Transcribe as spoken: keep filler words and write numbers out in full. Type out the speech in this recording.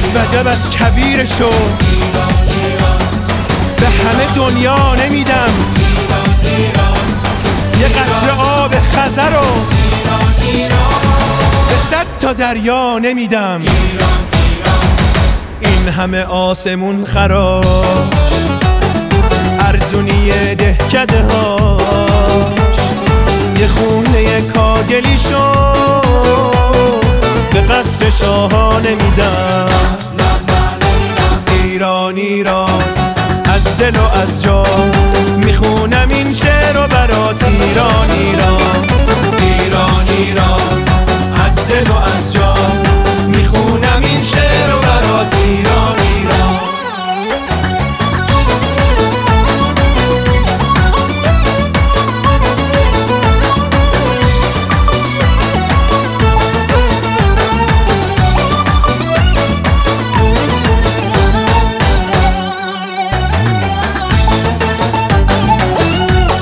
وجب از کبیرشو به همه دنیا نمیدم، یه قطره آب خزر رو به صد تا دریا نمیدم. این همه آسمون خراش، ارزونی دهکده هاش، یه خونه کاگلی شو به قصر شاها نمیدم. ایران ایران از دل و از جان میخونم این شعر رو برات. ایران ایران ایران ایران از دل و از جان